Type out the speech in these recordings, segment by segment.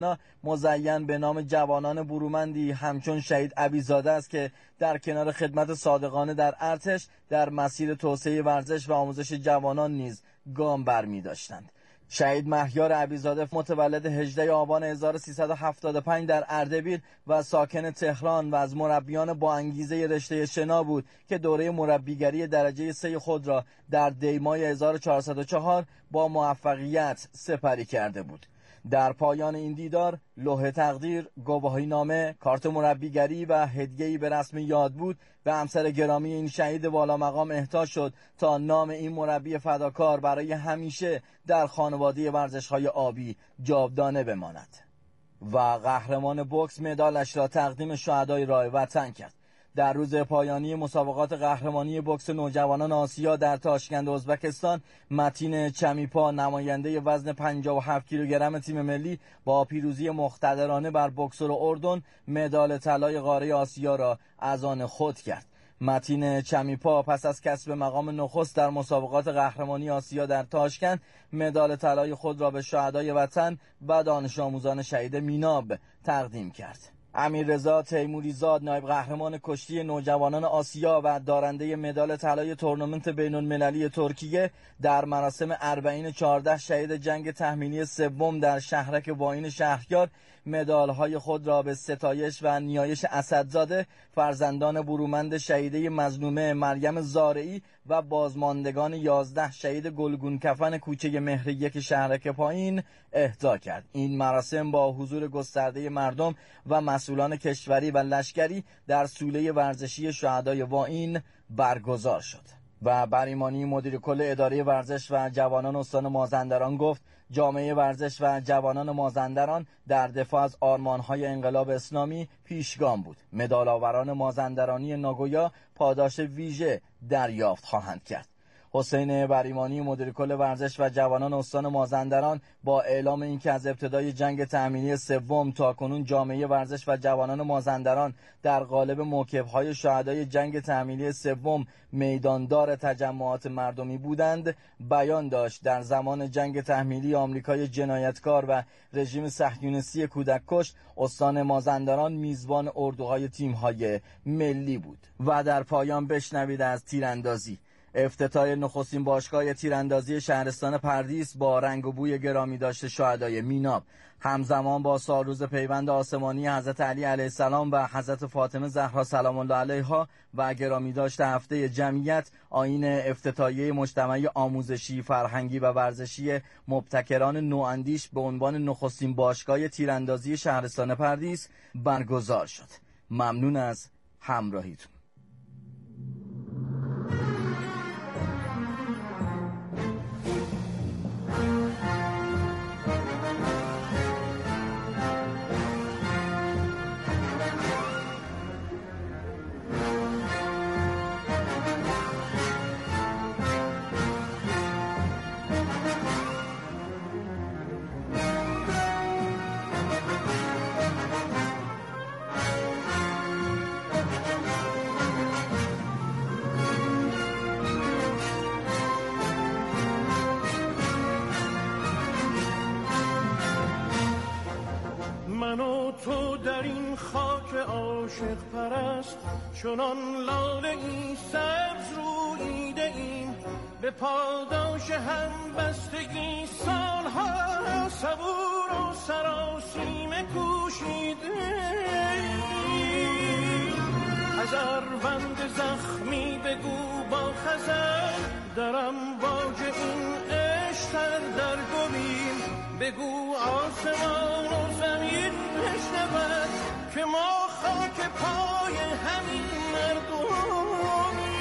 مزین به نام جوانان برومندی همچون شهید عبیزاده است که در کنار خدمت صادقانه در ارتش در مسیر توسعه ورزش و آموزش جوانان نیز گام برمی داشتند. شهید مهیار عبیزاده متولد 18 آبان 1375 در اردبیل و ساکن تهران و از مربیان با انگیزه رشته شنا بود که دوره مربیگری درجه 3 خود را در دی‌ماه 1404 با موفقیت سپری کرده بود. در پایان این دیدار لوح تقدیر، گواهینامه، کارت مربیگری و هدیه‌ای به رسم یاد بود به همسر گرامی این شهید والا مقام اهدا شد تا نام این مربی فداکار برای همیشه در خانواده ورزش‌های آبی جاودانه بماند. و قهرمان بوکس مدالش را تقدیم شهدای راه وطن کرد. در روز پایانی مسابقات قهرمانی بوکس نوجوانان آسیا در تاشکند ازبکستان، متین چمیپا نماینده وزن 57 کیلوگرم تیم ملی با پیروزی مقتدرانه بر بوکسور اردن مدال طلای قاره آسیا را از آن خود کرد. متین چمیپا پس از کسب مقام نخست در مسابقات قهرمانی آسیا در تاشکند مدال طلای خود را به شهدای وطن و دانش آموزان شهید میناب تقدیم کرد. امیررضا تیموریزاد نایب قهرمان کشتی نوجوانان آسیا و دارنده مدال طلای تورنمنت بین‌المللی ترکیه در مراسم اربعین 14 شهید جنگ تحمیلی سوم در شهرک واعین شهریار مدال‌های خود را به ستایش و نیایش اسدزاده فرزندان برومند شهیده مظلومه مریم زارعی و بازماندگان 11 شهید گلگون کفن کوچه مهر یک شهرک پایین اهدا کرد. این مراسم با حضور گسترده مردم و مسئولان کشوری و لشکری در سوله ورزشی شهدای واعین برگزار شد. و بریمانی مدیر کل اداره ورزش و جوانان استان مازندران گفت جامعه ورزش و جوانان مازندران در دفاع از آرمان‌های انقلاب اسلامی پیشگام بود. مدال آوران مازندرانی ناگویا پاداش ویژه دریافت خواهند کرد. حسین بریمانی مدیر کل ورزش و جوانان استان مازندران با اعلام اینکه از ابتدای جنگ تأمینی سوم تا کنون جامعه ورزش و جوانان مازندران در قالب موکب‌های شهدای جنگ تأمینی سوم میداندار تجمعات مردمی بودند، بیان داشت در زمان جنگ تحمیلی آمریکای جنایتکار و رژیم صهیونیستی کودک‌کش استان مازندران میزبان اردوهای تیم‌های ملی بود. و در پایان بشنوید از تیراندازی. افتتاح نخستین باشگاه تیراندازی شهرستان پردیس با رنگ و بوی گرامی داشته شهدای میناب همزمان با سالروز پیوند آسمانی حضرت علی علیه السلام و حضرت فاطمه زهرا سلام الله علیها و گرامی داشته هفته جمعیت آیین افتتاحیه مجتمع آموزشی، فرهنگی و ورزشی مبتکران نواندیش به عنوان نخستین باشگاه تیراندازی شهرستان پردیس برگزار شد. ممنون از همراهیتون. عاشق پرست چنان لاله ای سبز رویده ایم به پاداش همبستگی سالها صبور و سراسیمه کوشیده از اروند زخمی بگو با خزر در امواج این عشق در گلیم بگو آسمان و زمین بشنود که ما خاک پای همین مردمیم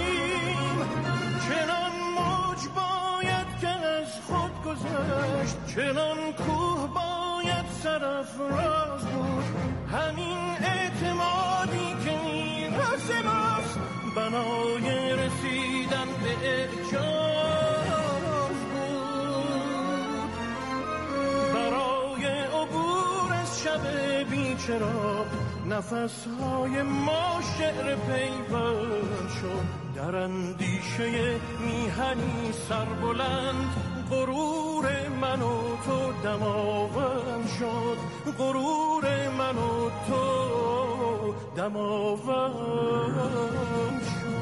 چنان موج باید که از خود گذشت چنان کوه باید سرافراز بود همین اعتمادی که میراث ماست بنای رسیدن به اعجاز بود برای عبور از شب بیچراغ نفسهای ما شعر پیوند شد در اندیشه میهنی سربلند غرور من و تو دماوند شد، غرور من و تو دماوند شد.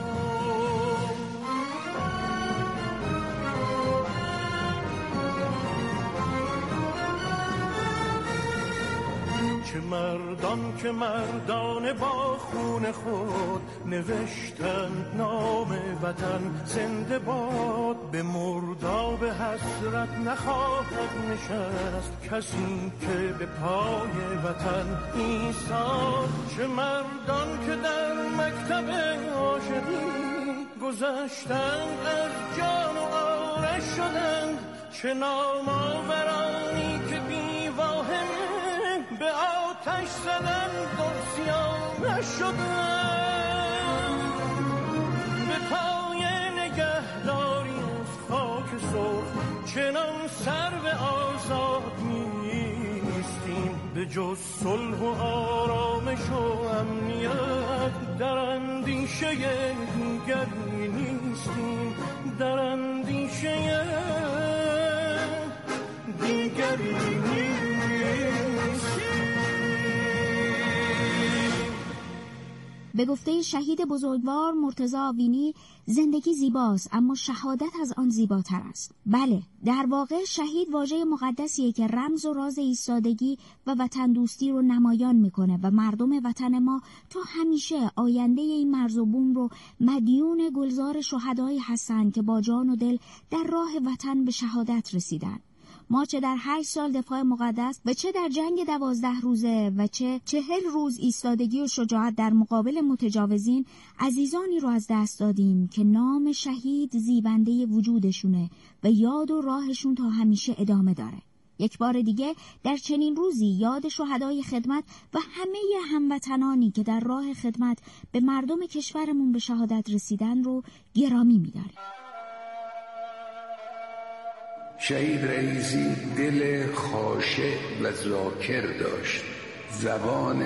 چه مردان که مردان با خون خود نوشتند نام وطن زنده باد، به مرداب حسرت نخواهد نشست کسی که به پای وطن ایستاد. چه مردان که در مکتب عاشقی گذشتند از جان و آرش شدند، چه نامآورانی که بیواهمه به آتش زدن درسیانه شدن. به پای نگهداری از خاک سرخ چنان سرو آزاد نیستیم، به جز صلح و آرامش و امنیت در اندیشه دیگری نیستیم، در اندیشه دیگری نیستیم. به گفته شهید بزرگوار مرتضی آوینی، زندگی زیباست اما شهادت از آن زیباتر است. بله، در واقع شهید واژه مقدسیه که رمز و راز ایستادگی و وطن دوستی رو نمایان میکنه و مردم وطن ما تا همیشه آینده این مرز و بوم رو مدیون گلزار شهدایی هستن که با جان و دل در راه وطن به شهادت رسیدن. ما چه در 8 سال دفاع مقدس و چه در جنگ 12 روزه و چه 40 روز ایستادگی و شجاعت در مقابل متجاوزین عزیزانی رو از دست دادیم که نام شهید زیبنده وجودشونه و یاد و راهشون تا همیشه ادامه داره. یک بار دیگه در چنین روزی یاد شهدای خدمت و همه هموطنانی که در راه خدمت به مردم کشورمون به شهادت رسیدن رو گرامی می‌داریم. شهید رئیسی دل خاشع و ذاکر داشت، زبان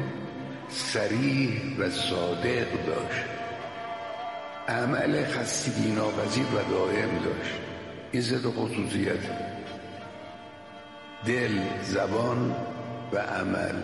صریح و صادق داشت، عمل خستگی ناپذیر و دائم داشت. این سه تا خصوصیت: دل، زبان و عمل.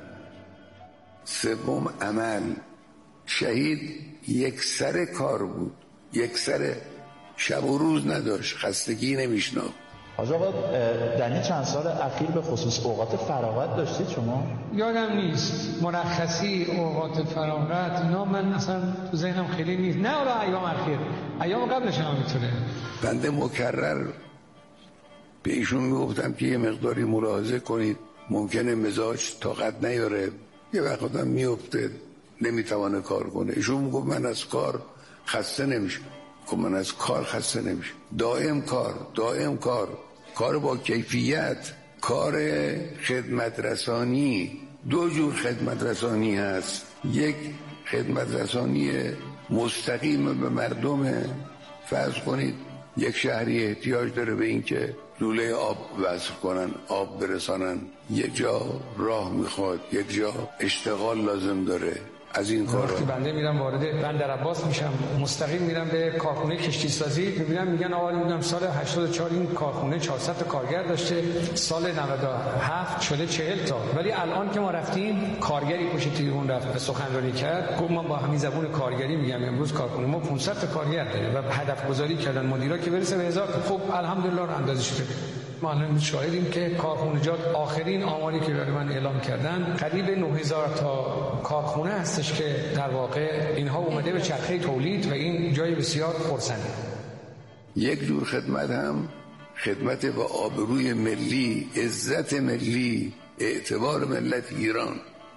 سوم عمل. شهید یک سر کار بود، یک سر، شب و روز نداشت، خستگی نمیشناخت. حاج آقا در این چند سال اخیر به خصوص اوقات فراغت داشتید شما؟ یادم نیست مرخصی، اوقات فراغت، اینا من اصلا تو ذهنم خیلی نیست. نه حالا ایام اخیر، ایام قبلش هم میتونه. بنده مکرر به ایشون میگفتم که یه مقداری ملاحظه کنید، ممکنه مزاج طاقت نیاره، یه وقت هم میفته نمیتوانه کار کنه. ایشون میگفت من از کار خسته نمیشم. من از کار خسته نمیشم. دائم کار با کیفیت. کار خدمت رسانی، دو جور خدمت رسانی هست. یک خدمت رسانی مستقیم به مردم. فرض کنید یک شهری احتیاج داره به این که لوله آب وصل کنن، آب برسانن، یک جا راه میخواد، یک جا اشتغال لازم داره، از این کارا. وقتی بنده میرم وارد بندر عباس میشم، مستقیم میرم به کارخونه کشتی سازی، میبینم میگن آقا میگم سال 84 این کارخونه 400 تا کارگر داشته، سال 97 شده 40 تا، ولی الان که ما رفتیم کارگری پشت تریبون رفت به سخنرانی کرد، گفت ما با همین زبون کارگری میگم امروز کارخونه ما 500 تا کارگر داره و هدف گذاری کردن مدیرا که برسه به 1000 تا. خب الحمدلله رو اندازه شده. ما الان شاهدیم که کارخونجات آخرین آماری که برای من اعلام کردن قریب 9000 تا کارخونه هستش که در واقع اینها اومده به چرخه تولید و این جای بسیار خرسنده. یک جور خدمت هم خدمت با آبروی ملی، عزت ملی، اعتبار ملت ایران.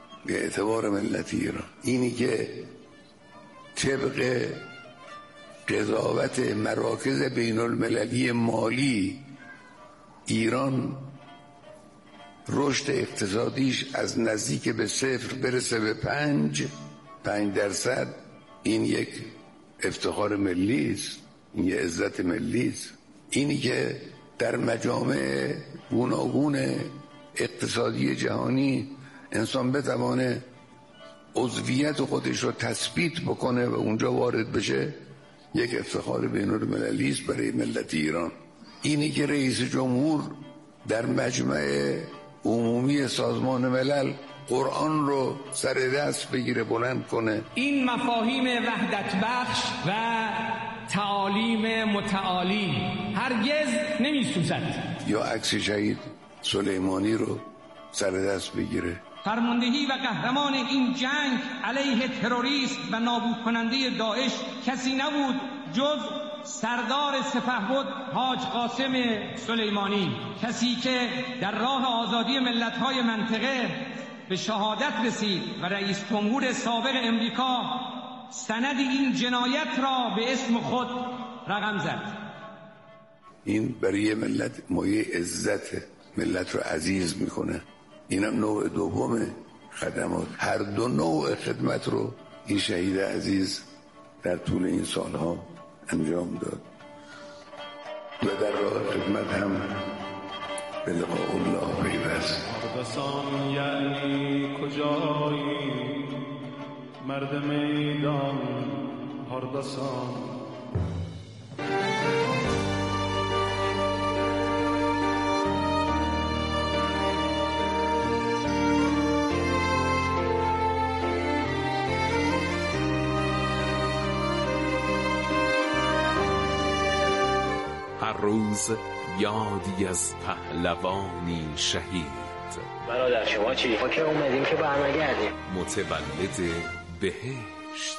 اینی که طبق قضاوت مراکز بین المللی مالی ایران رشد اقتصادیش از نزدیک به 0 برسه به 5%. این یک افتخار ملی است، این یک عزت ملی است. اینی که در مجامع گوناگون اقتصادی جهانی انسان بتوانه عضویت خودش رو تثبیت بکنه و اونجا وارد بشه، یک افتخار بین المللی است برای ملت ایران. اینی که رئیس جمهور در مجمع عمومی سازمان ملل قرآن رو سر دست بگیره بلند کنه. این مفاهیم وحدت بخش و تعالیم متعالی هرگز نمی‌سوزد. یا عکس شهید سلیمانی رو سر دست بگیره. فرماندهی و قهرمان این جنگ علیه تروریسم و نابود کننده داعش کسی نبود جز سردار سپهبد حاج قاسم سلیمانی، کسی که در راه آزادی ملت‌های منطقه به شهادت رسید و رئیس جمهور سابق امریکا سند این جنایت را به اسم خود رقم زد. این برای ملت مایه عزت، ملت رو عزیز میکنه. اینم نوع دوم خدمات. هر دو نوع خدمت رو این شهید عزیز در طول این سالها انجام داد و در راه خدمت هم به لقاء الله پیوست. هردسان یعنی کجایی مرد میدان هردسان. هر روز یادی از پهلوانی شهید. برادر شما چی؟ ما که اومدیم که برنگردیم. متولد بهشت.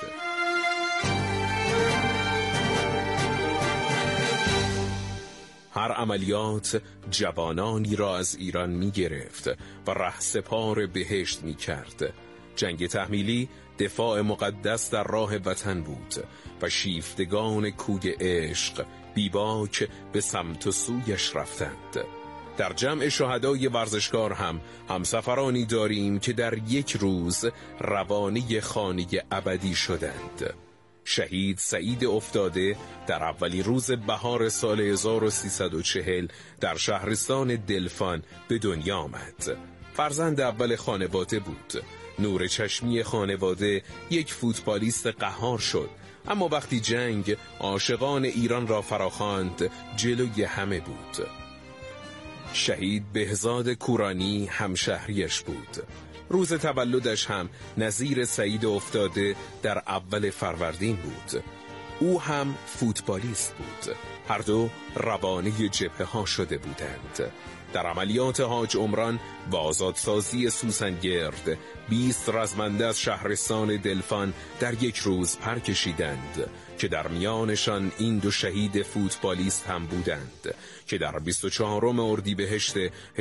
هر عملیات جوانانی را از ایران می گرفت و رهسپار بهشت می کرد. جنگ تحمیلی دفاع مقدس در راه وطن بود و شیفتگان کوی عشق بیباک به سمت و سویش رفتند. در جمع شهدای ورزشکار هم همسفرانی داریم که در یک روز روانه خانه ابدی شدند. شهید سعید افتاده در اولی روز بهار سال 1340 در شهرستان دلفان به دنیا آمد. فرزند اول خانواده بود. نور چشمی خانواده یک فوتبالیست قهار شد، اما وقتی جنگ عاشقان ایران را فراخواند جلوی همه بود. شهید بهزاد کورانی همشهریش بود. روز تولدش هم نظیر سعید افتاده در اول فروردین بود. او هم فوتبالیست بود. هر دو روانه جبهه ها شده بودند. در عملیات حاج عمران و آزادسازی سوسنگرد 20 رزمنده از شهرستان دلفان در یک روز پر کشیدند که در میانشان این دو شهید فوتبالیست هم بودند که در 24 اردیبهشت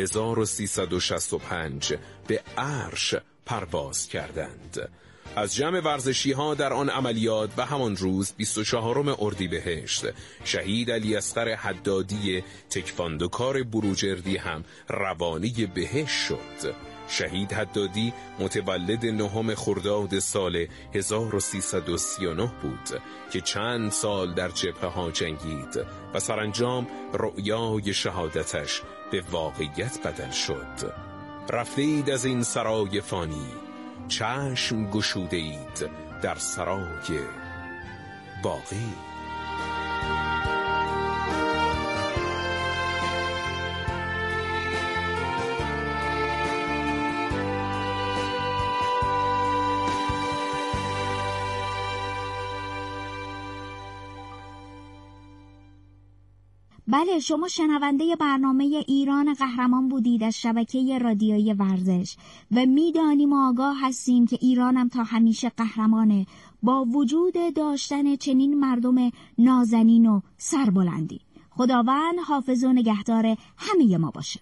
1365 به عرش پرواز کردند. از جمع ورزشی ها در آن عملیات و همان روز 24 اردیبهشت شهید علی اصغر حدادی تکواندوکار بروجردی هم روانه بهشت شد. شهید حدادی متولد 9 خرداد سال 1339 بود که چند سال در جبهه ها جنگید و سرانجام رؤیای شهادتش به واقعیت بدل شد. رفتید از این سرای فانی، چشم گشوده اید در سرای باقی. بله، شما شنونده برنامه ایران قهرمان بودید از شبکه رادیویی ورزش و میدانیم و آگاه هستیم که ایرانم تا همیشه قهرمانه، با وجود داشتن چنین مردم نازنین و سربلندی. خداوند حافظ و نگهدار همه ما باشه.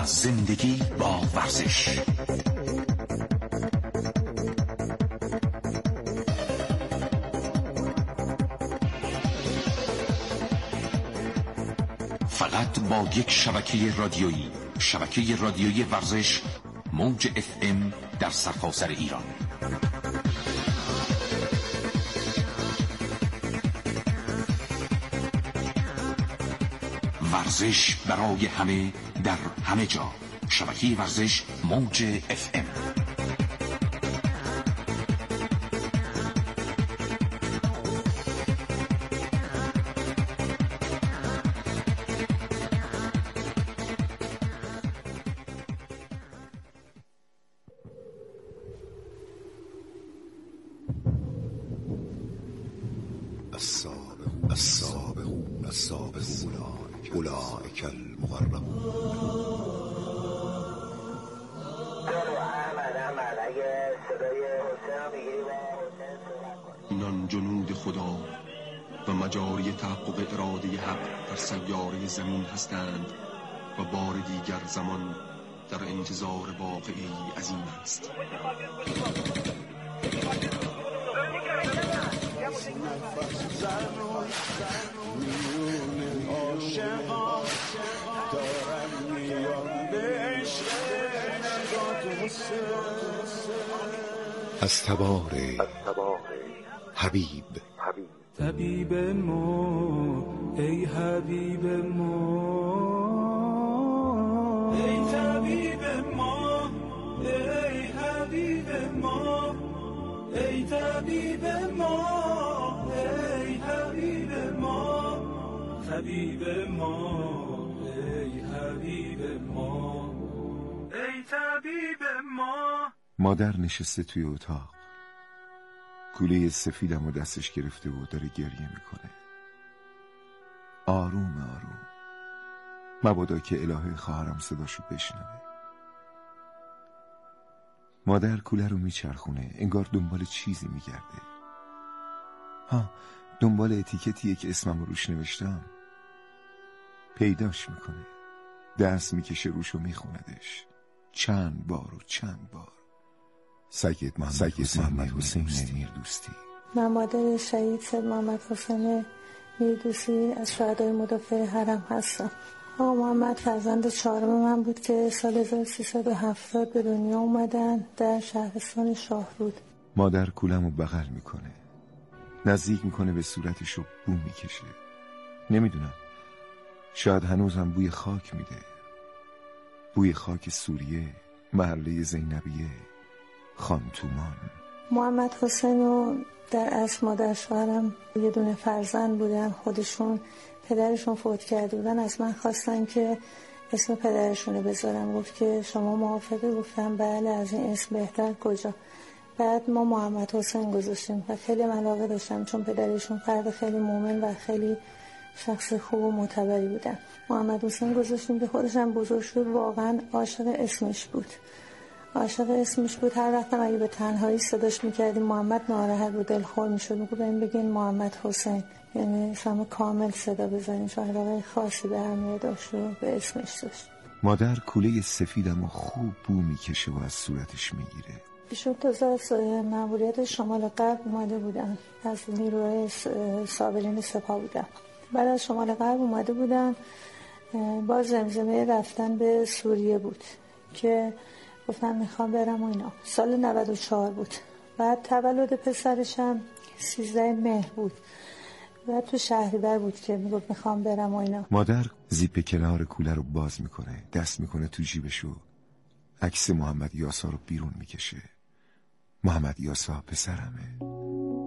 زندگی با ورزش. فقط با یک شبکه رادیویی، شبکه رادیویی ورزش، موج FM در سرتاسر ایران. ورزش برای همه در همه جا. شبکه ورزش موج FM. أولئك المقربون. اینان جنود خدا و مجاری تحقق اراده حق در سیاره زمین هستند و بار دیگر زمان در انتظار واقعی عظیم است. از تبار حبیب. طبیب ما ای حبیب ما، ای طبیب ما ای حبیب ما، ای طبیب ما ای حبیب ما، طبیب ما ای حبیب ما، ای طبیب ما. مادر نشسته توی اتاق، کوله سفیدم و دستش گرفته و داره گریه میکنه. آروم آروم، مبادا که الهه خواهرم صداشو بشنوه. مادر کوله رو میچرخونه، انگار دنبال چیزی میگرده. دنبال اتیکتیه که اسمم روش نوشتم. پیداش میکنه، دست میکشه روش و میخوندش چند بار و چند بار. سید محمد حسین میردوستی. من مادر شهید سید محمد حسین میردوستی از شهدای مدافع حرم هستم. آقا محمد فرزند چهارم من بود که سال 1370 به دنیا اومدن در شهرستان شاهرود. مادر کولمو بغل میکنه، نزدیک میکنه به صورتش و بو میکشه. نمیدونم، شاید هنوزم بوی خاک میده، بوی خاک سوریه، محله زینبیه، خانتومان. محمد حسین و در اصل مادر شوهرم یه دونه فرزند بودن. خودشون پدرشون فوت کرده بودن، از من خواستن که اسم پدرشونو بذارم. گفت که شما موافقه؟ گفتم بله، از این اسم بهتر کجا. بعد ما محمد حسین گذاشتیم و خیلی علاقه داشتم چون پدرشون فرد خیلی مومن و خیلی شخص خوب و معتبری بودن. محمد حسین گذاشتیم که خودشم بزرگ شد، واقعا عاشق اسمش بود. هر وقت اگه به تنهایی صداش میکردیم محمد ناراحت بود، دلخور میشد. میگه بهم بگین محمد حسین، یعنی اسم کامل صدا بزنین، چون علاقه خاصی به اهمیت داشت و به اسمش داشت. مادر کوله سفیدمو خوب بو میکشه و از صورتش میگیره. ایشون تازه از مأموریت شمال غرب اومده بودن، از نیروهای صابرین سپاه بودن. بعد از شمال غرب اومده بودن، با زمزمه رفتن به سوریه بود که گفتم میخوام برم و اینا. سال 94 بود. بعد تولد پسرشم 13 مهر بود. بعد تو شهریور بود که میگفت میخوام برم و اینا. مادر زیپ کنار کوله رو باز میکنه، دست میکنه تو جیبشو، عکس محمد یاسا رو بیرون میکشه. محمد یاسا پسرمه.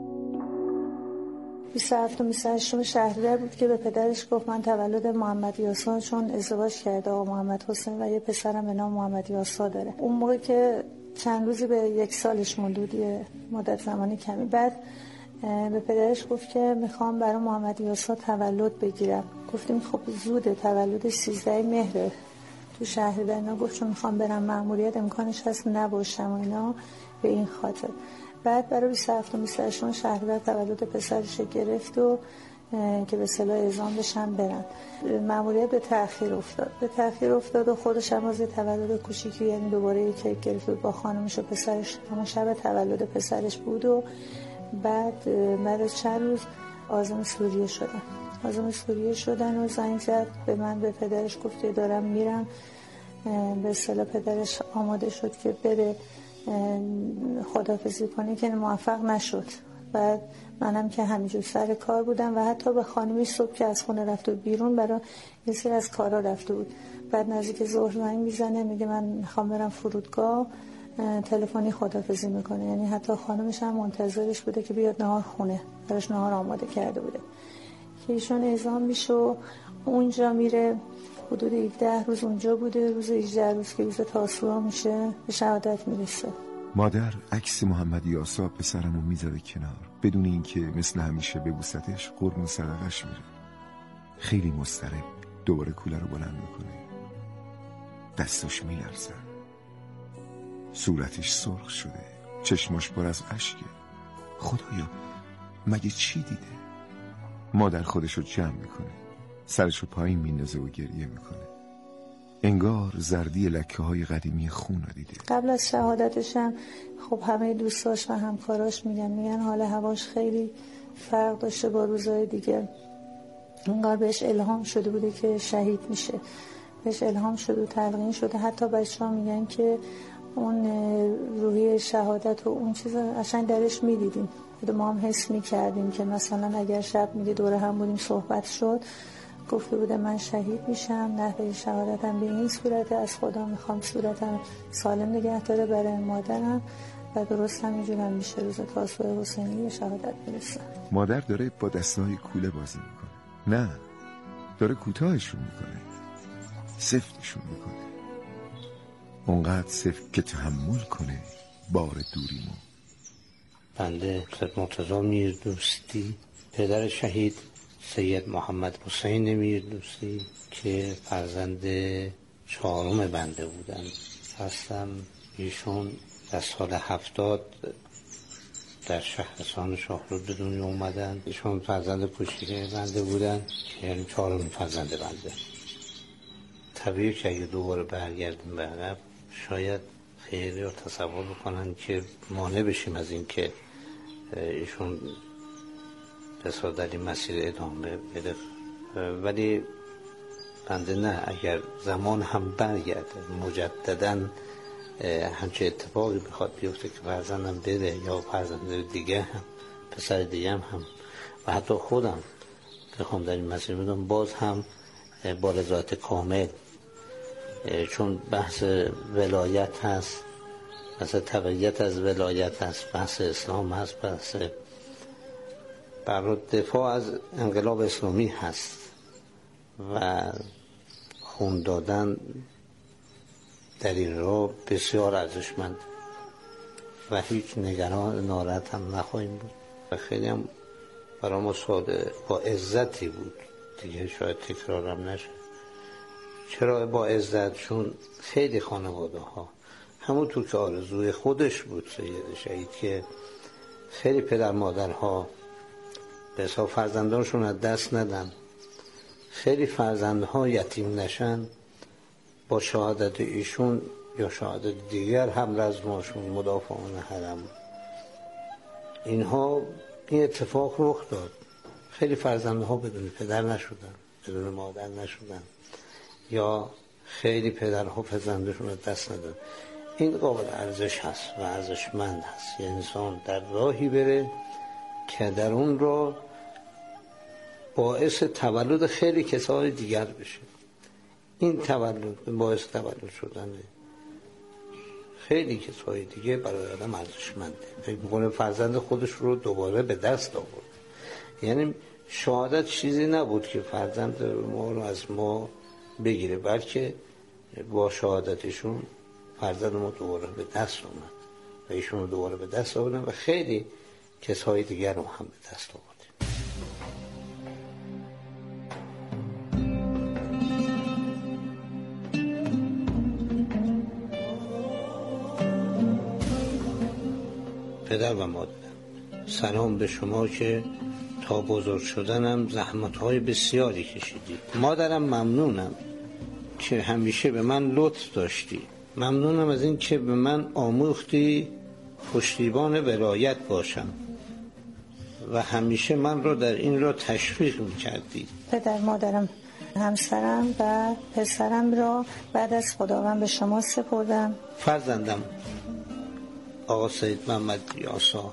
27 و 28 شهریور بود که به پدرش گفت من تولد محمد یاسا، چون ازدواج کرده آقا محمد حسین و یه پسرم به نام محمد یاسا داره. اون موقع که چند روزی به 1 سالش مونده بود، یه مدت زمانی کمی. بعد به پدرش گفت که میخوام برای محمد یاسا تولد بگیرم. گفتیم خب زوده، تولد 13 مهر تو شهریور. اینا گفت چون میخوام برم مأموریت امکانش هست نباشم و اینا، به این خاطر. بعد برای 27 و 28 شهریور تولد پسرش گرفت و که به اصطلاح اعزام بشن برن. مأموریت به تأخیر افتاد و خودش هم از تولد کوچیکی، یعنی دوباره کیک گرفت با خانمش و پسرش. همون شب تولد پسرش بود و بعد از چند روز عازم سوریه شدن و زنگ زد به من، به پدرش گفت دارم میرم. به اصطلاح پدرش آماده شد که بره خداحافظی کنه که موفق نشد. بعد منم که همینجور سر کار بودم و حتی به خانمش صبح که از خونه رفته بیرون برای یه سری از کارا رفته بود. بعد نزدیک ظهر زنگ میزنه میگه من میخوام برم فرودگاه، تلفنی خداحافظی میکنه. یعنی حتی خانمش هم منتظرش بوده که بیاد نهار خونه، براش نهار آماده کرده بوده که ایشون اعزام میشه و اونجا میره. حدود 17 روز اونجا بوده. روز 18 روز که روز تاسوعا میشه به شهادت میرسه. مادر عکس محمد یاسا پسرمو میذاره کنار، بدون اینکه مثل همیشه ببوستش قربون صدقش میره. خیلی مضطرب دوباره کوله رو بلند میکنه، دستش میلرزه، صورتش سرخ شده، چشماش پر از اشکه. خدایا مگه چی دیده؟ مادر خودشو جمع میکنه، سرشو پایین میندازه و گریه میکنه. انگار زردی لکه های قدیمی خون رو دیده. قبل از شهادتش هم خب همه دوستاش و همکاراش میگن حال هواش خیلی فرق داشته با روزهای دیگه. انگار بهش الهام شده بوده که شهید میشه، بهش الهام شده و تلقین شده. حتی بچه‌ها میگن که اون روحی شهادت و اون چیز قشنگ درش میدیدیم، ما هم حس میکردیم که مثلا اگر شب میگه دوره هم بودیم صحبت شد، گفته بوده من شهید میشم، نحوه شهادتم به این صورت، از خدا میخوام صورتم سالم نگه داره برای مادرم و درست همینجور هم میشه روز تاسوعا حسینی شهادت برسه. مادر داره با دستای کوله بازی میکنه، نه داره کوتاهشون میکنه، سفتشون میکنه، اونقدر سفت که تحمل کنه بار دوریمو. بنده مرتضی میردوستی، پدر شهید سید محمد حسین میردوستی که فرزند 4 بنده بودن هستم. ایشون در سال 70 در شهرستان شاهرود به دنیا اومدن. ایشون فرزند کوچیک بنده بودن، یعنی 4 فرزند بنده. طبیعی که اگه دوباره برگردیم به عقب شاید خیلی رو تصور بکنن که مانع بشیم از این که ایشون بسیار در این مسیر ادامه بده، ولی بنده نه، اگر زمان هم برگرده مجدداً همچه اتفاقی بخواد بیفته که فرزندم بده یا فرزند دیگه هم پسر دیگه هم و حتی خودم بخوام در این مسیر بدم، باز هم با رضایت کامل، چون بحث ولایت هست، بحث تبعیت از ولایت هست، بحث اسلام هست، بحث بر دفاع از انقلاب اسلامی هست و خون دادن در این راه بسیار ارزشمند و هیچ نگران ناراحت هم نخواهیم بود و خیلی هم برای ما ساده با عزتی بود دیگه، شاید تکرارم نشه. چرا با عزت؟ چون خیلی خانواده ها همونطور که آرزوی خودش بود سید شهید که خیلی پدر مادرها به حساب فرزندانشون از دست ندن، خیلی فرزندها یتیم نشن، با شهادت ایشون یا شهادت دیگر هم رزماشون مدافعان حرم اینها این اتفاق رخ داد. خیلی فرزندها بدون پدر نشدن، بدون مادر نشدن، یا خیلی پدرها فرزندشون از دست ندن. این قابل ارزش هست و ارزشمند هست. یه انسان در راهی بره که در اون راه باعث تولد خیلی کسای دیگر بشه. این تولد باعث تولد شدن خیلی کسای دیگه برای آدم ارزشمنده. فکر میکنه فرزند خودش رو دوباره به دست آورد. یعنی شهادت چیزی نبود که فرزند ما رو از ما بگیره، بلکه با شهادتشون فرزند ما دوباره به دست آمد و ایشون رو دوباره به دست آوردن و خیلی کسای دیگر رو هم به دست آورد. پدر و مادر، سلام به شما که تا بزرگ شدنم زحمت‌های بسیاری کشیدی. مادرم ممنونم که همیشه به من لطف داشتی. ممنونم از این که به من آموختی پشتیبان ولایت باشم و همیشه من رو در این را تشویق می‌کردی. پدر، مادرم، همسرم و پسرم را بعد از خداوند به شما سپردم. فرزندم آقا سید محمد یاسا،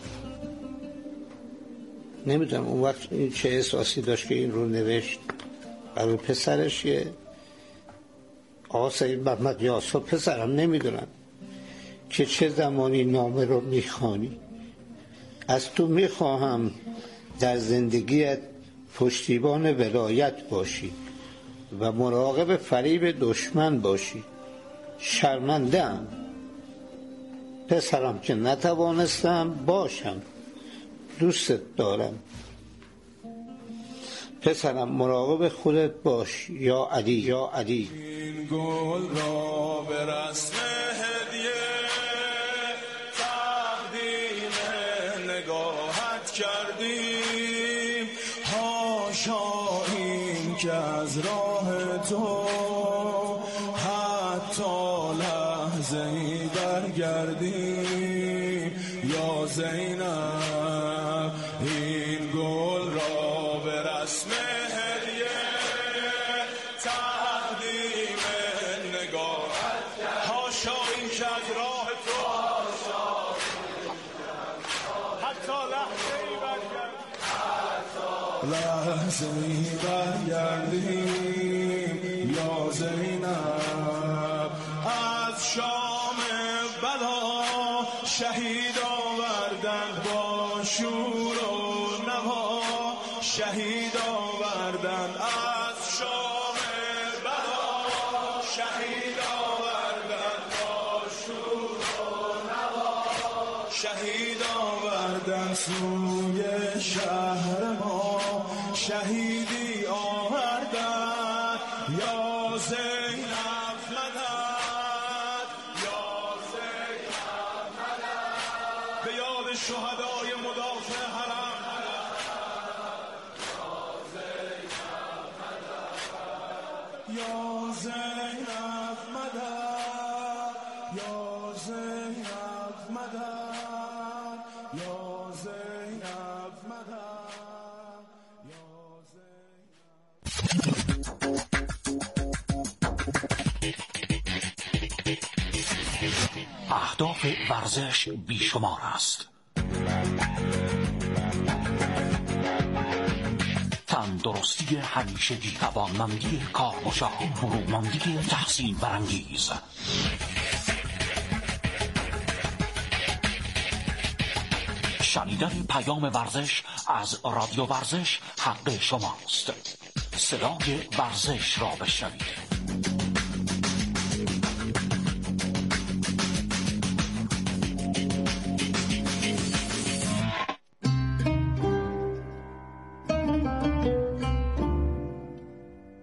نمیدونم اون وقت این چه احساسی داشت که این رو نوشت. برای پسرش یه آقا سید محمد یاسا، پسرم نمیدونم که چه زمانی نامه رو میخوانی. از تو میخواهم در زندگیت پشتیبان ولایت باشی و مراقب فریب دشمن باشی. شرمنده‌ام پسرم که نتوانستم باشم. دوستت دارم پسرم، مراقب خودت باش. یا علی، یا علی. این گل را به رسم هدیه تقدیم نگاهت کردیم. هاشا این که از راه تو حتی لحظه‌ای برگردیم. یا زینب این گل را به رسم هدیه تقدیم نگاهت کردیم. هاشا این که از راه تو حتی لحظه‌ای برگردیم. یا زینب از شام بلا شهید آوردن با شور و نوا. شهید آوردن از شام بلا شهید آوردن با شور و نوا. شهید آوردن سوی شهر ما، شهیدی آوردن. یا زینب مدد، یا زینب مدد، به یاد شهدای مدافع حرم. یا زینب مدد، یا زینب مدد، یا زینب مدد. اهداف ورزش بیشمار است. تندرستی همیشگی، توانمندی کارگشا، برومندی تحسین برانگیز. شنیدن پیام ورزش از رادیو ورزش حق شماست. صدای ورزش را بشنوید.